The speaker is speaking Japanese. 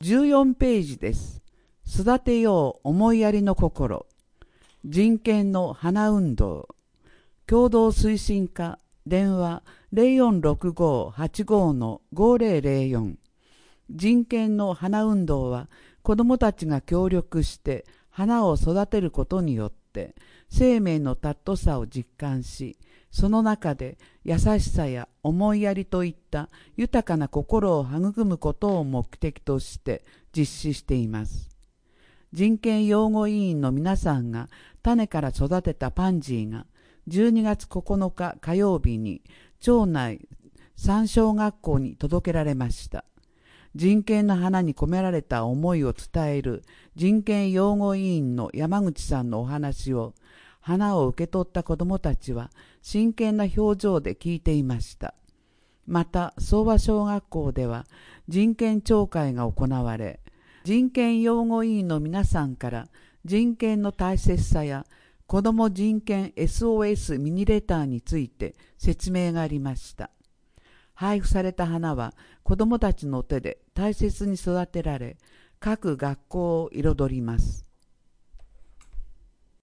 14ページです。育てよう思いやりの心。人権の花運動。共同推進課。電話 046585-5004。人権の花運動は子どもたちが協力して花を育てることによって生命の尊さを実感し、その中で優しさや思いやりといった豊かな心を育むことを目的として実施しています。人権擁護委員の皆さんが種から育てたパンジーが12月9日火曜日に町内3小学校に届けられました。人権の花に込められた思いを伝える人権擁護委員の山口さんのお話を花を受け取った子どもたちは真剣な表情で聞いていました。また相和小学校では人権聴会が行われ、人権擁護委員の皆さんから人権の大切さや子ども人権 SOS ミニレターについて説明がありました。配布された花は子どもたちの手で大切に育てられ、各学校を彩ります。